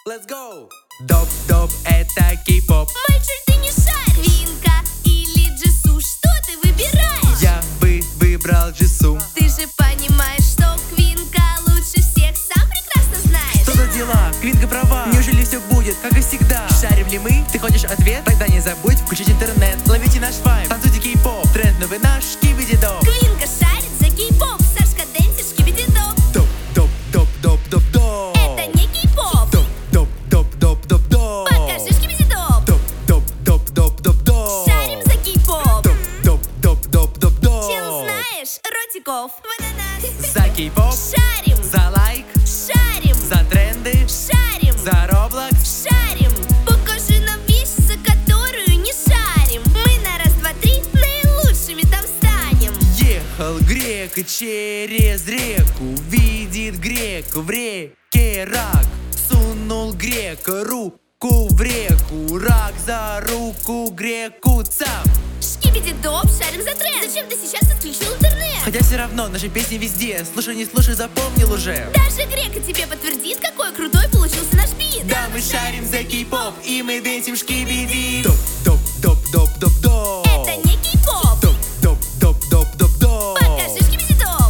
Let's go! Доп-доп, это кей-поп. Мальчик, ты не шаришь. Квинка или Джису, что ты выбираешь? Я бы выбрал Джису. Ты же понимаешь, что Квинка лучше всех, сам прекрасно знаешь. Что за дела? Квинка права. Неужели все будет, как и всегда? Шарим ли мы? Ты хочешь ответ? Тогда не забудь включить интернет. Ловите наш вайб, танцуйте кей-поп. Тренд новый наш, скибиди-доп. Квинка шарит за кей-поп, Сашка дэнсит, шкибиди-доп. Доп-доп-доп-доп-доп-доп. Это не кей-поп. Доп-доп-доп-доп-доп-доп. Покажи шкибиди-доп. Доп-доп-доп-доп-доп. Шарим за кей-поп. Доп-доп-доп-доп-доп. Чел знаешь, ротиков. За кей-поп. Шарим, За лайк. шарим, За тренды. шарим, За Roblox. шарим. Покажи нам вещь, за которую не шарим. Мы на раз, два, три наилучшими там станем. Ехал грек через реку, видит грека в реке рак. Сунул грека руку в реку, рак за руку греку цап. Шкибиди-доп, шарим за тренд. Зачем ты сейчас отключил интернет? Хотя все равно наши песни везде. Слушай, не слушай, запомнил уже. Даже грека тебе подтвердит, какой крутой получился наш бит. Да, мы шарим за кей-поп, и мы дэнсим шкибиди. Доп-доп-доп-доп-доп-доп. Это не кей-поп. Доп-доп-доп-доп-доп-доп. Покажи шкибиди-доп.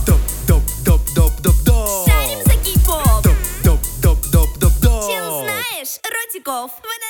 Доп-доп-доп-доп-доп. Шарим за кей-поп. Доп-доп-доп-доп-доп. Чел знаешь, ротиков.